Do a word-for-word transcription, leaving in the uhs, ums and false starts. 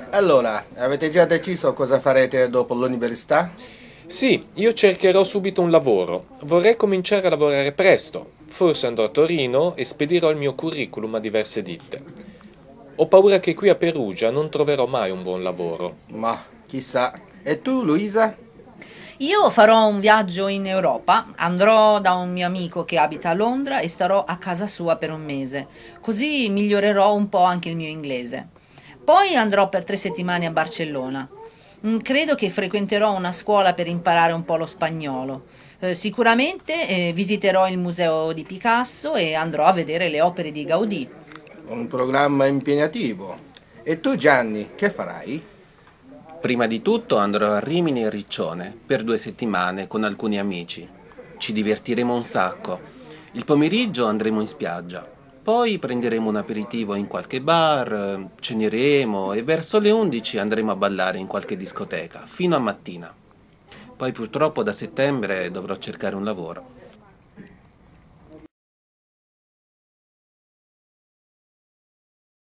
Allora, avete già deciso cosa farete dopo l'università? Sì, io cercherò subito un lavoro. Vorrei cominciare a lavorare presto. Forse andrò a Torino e spedirò il mio curriculum a diverse ditte. Ho paura che qui a Perugia non troverò mai un buon lavoro. Ma chissà. E tu, Luisa? Io farò un viaggio in Europa, andrò da un mio amico che abita a Londra e starò a casa sua per un mese, così migliorerò un po' anche il mio inglese. Poi andrò per tre settimane a Barcellona. Mm, Credo che frequenterò una scuola per imparare un po' lo spagnolo. Eh, sicuramente eh, visiterò il museo di Picasso e andrò a vedere le opere di Gaudì. Un programma impegnativo. E tu, Gianni, che farai? Prima di tutto andrò a Rimini e Riccione per due settimane con alcuni amici. Ci divertiremo un sacco. Il pomeriggio andremo in spiaggia. Poi prenderemo un aperitivo in qualche bar, eh, ceneremo e verso le undici andremo a ballare in qualche discoteca, fino a mattina. Poi purtroppo da settembre dovrò cercare un lavoro.